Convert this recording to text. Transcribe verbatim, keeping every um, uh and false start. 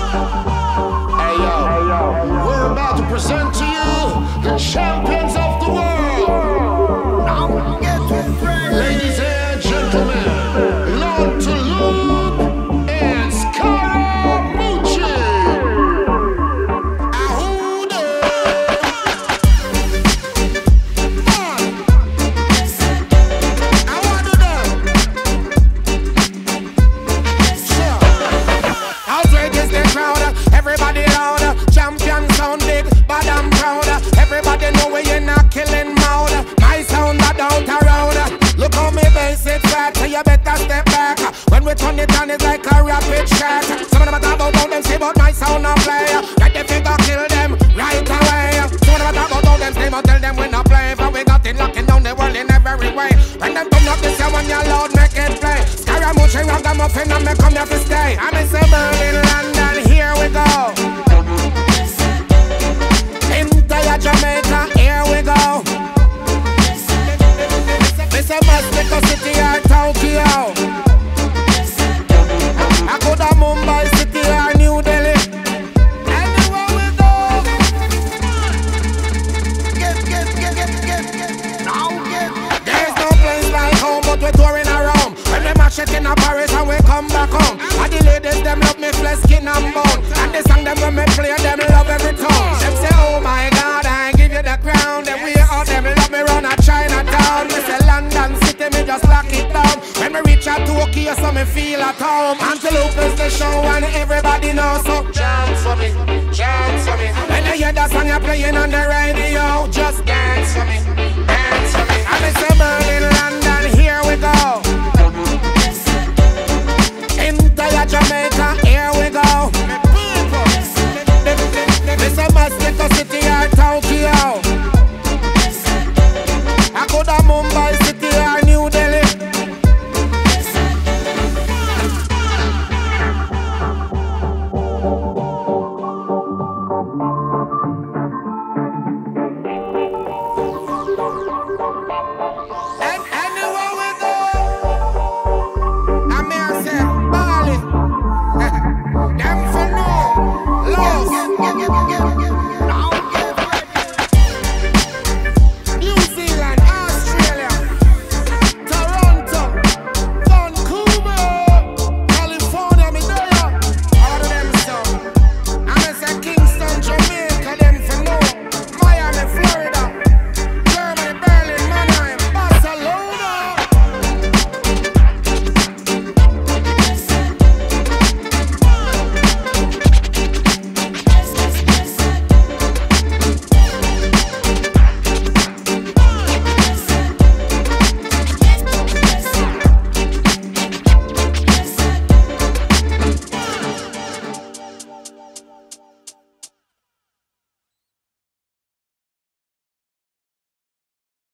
Hey yo, we're about to present to you the champions of the world. Now get ready, ladies and gentlemen. Lord to Luke and Scaramucci. Ahuda. I want to know. Outrageous the crowd, everybody loud. Champion sound big, but I'm proud. Everybody know we ain't not killing mouth. My sound that out around. Look how me bass it fat, so you better step back. When we turn it on, it's like a rapid shot. Some of them talk about how them say, but my sound not play. Let the figure kill them right away. Some of them talk about how them say, but tell them we not play. For we got it locking down the world in every way. When them turn up this, when you're loud, make it play. Scaramucci, ragamuffin, and me come here to stay. I'm in Berlin, London, here we go. Entire Jamaica, here we go. It's a Mexico City or Tokyo. I go to Mumbai City or New Delhi. Anywhere we go. Get, get, get, get, get, get. Now get. There's no place like home, but we're touring around. When we mash it in a Paris and we come back home. And the ladies, them love me flesh, skin and bone. And the song them when me play, them love every tone. Them say, oh my God, I give you the crown. Then we all them love me run a Chinatown. Me say London City, me just lock it down. When we reach out Tokyo, so me feel at home. Antelope is the show and everybody